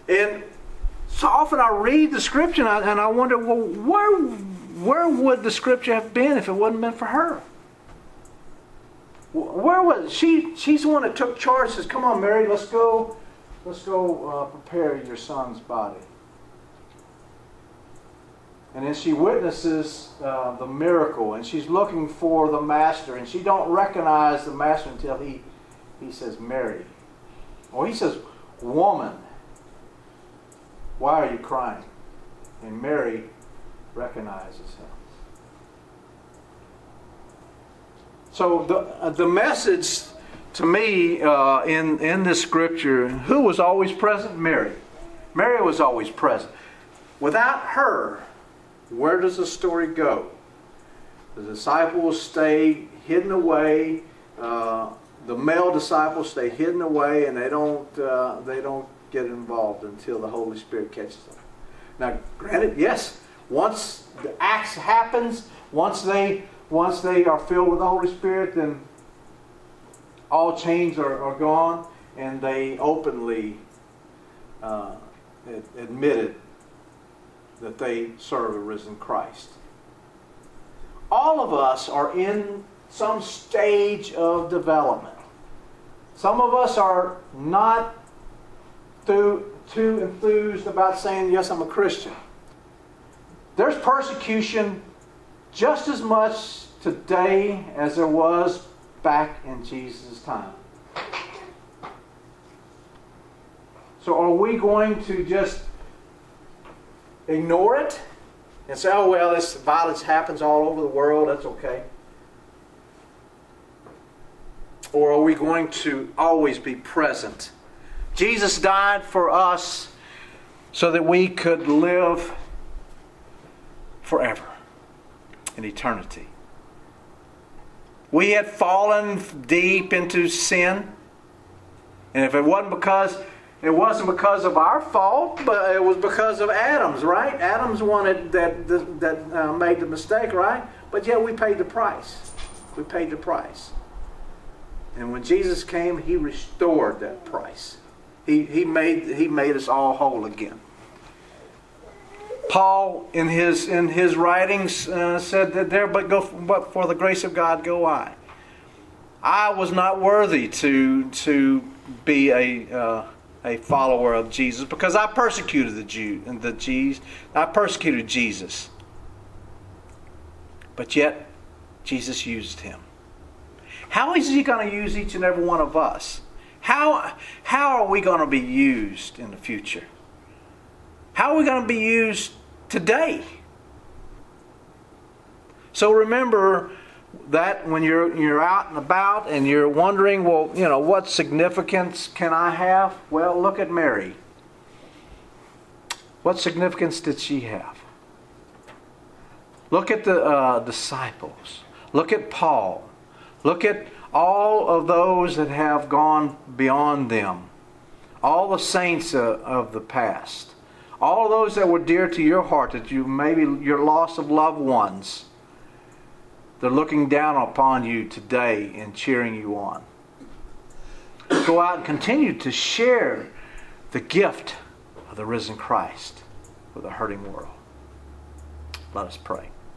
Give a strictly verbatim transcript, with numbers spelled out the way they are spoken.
And so often I read the scripture and I, and I wonder, well, where, where would the scripture have been if it wasn't meant for her? Where was she? She's the one that took charge. Says, "Come on, Mary, let's go. Let's go uh, prepare your son's body." And then she witnesses uh, the miracle, and she's looking for the master, and she don't recognize the master until he he says, "Mary," or he says, "Woman, why are you crying?" And Mary recognizes him. So the uh, the message to me uh, in in this scripture, who was always present? Mary. Mary was always present. Without her, where does the story go? The disciples stay hidden away. Uh, the male disciples stay hidden away, and they don't uh, they don't get involved until the Holy Spirit catches them. Now, granted, yes, once the acts happens, once they once they are filled with the Holy Spirit, then all chains are, are gone, and they openly uh, admitted that they serve a risen Christ. All of us are in some stage of development. Some of us are not too, too enthused about saying, "Yes, I'm a Christian." There's persecution just as much today as there was back in Jesus' time. So are we going to just ignore it and say, "Oh, well, this violence happens all over the world, that's okay"? Or are we going to always be present? Jesus died for us so that we could live forever in eternity. We had fallen deep into sin, and if it wasn't because It wasn't because of our fault, but it was because of Adam's, right? Adam's one that, that, that uh, made the mistake, right? But yet we paid the price. We paid the price. And when Jesus came, He restored that price. He, he, made, he made us all whole again. Paul, in his, in his writings, uh, said that there but, go, but for the grace of God go I. I was not worthy to, to be a... Uh, a follower of Jesus, because I persecuted the Jew and the Jews. I persecuted Jesus. But yet, Jesus used him. How is He going to use each and every one of us? How, how are we going to be used in the future? How are we going to be used today? So remember that when you're you're out and about and you're wondering, well, you know, what significance can I have? Well, look at Mary. What significance did she have? Look at the uh, disciples. Look at Paul. Look at all of those that have gone beyond them. All the saints uh, of the past. All of those that were dear to your heart, that you maybe your loss of loved ones. They're looking down upon you today and cheering you on. Go out and continue to share the gift of the risen Christ with a hurting world. Let us pray.